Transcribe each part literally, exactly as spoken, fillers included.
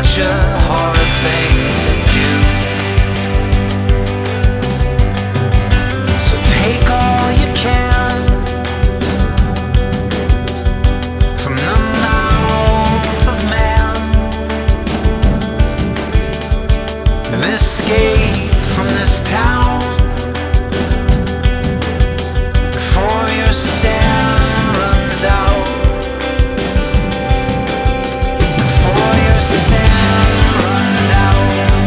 such a hard thing to do. So take all you can from the mouth of man and escape from this town before your sand runs out. Before your sand runs out.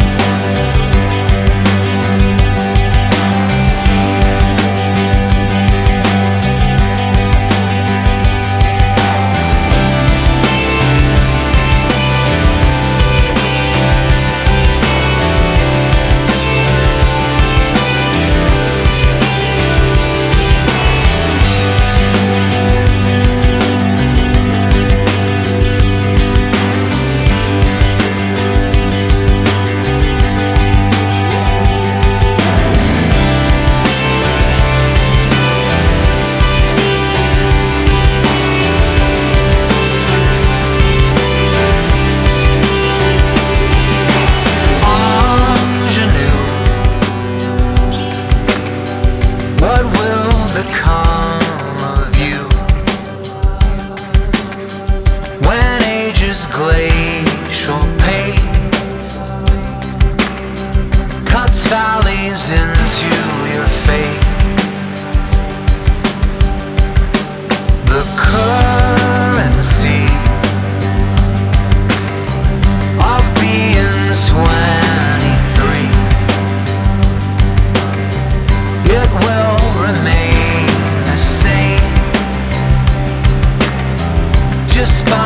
What will become of you when age's glacial pace cuts valleys into your fate? The currency of being twenty-three, it will remain the same just by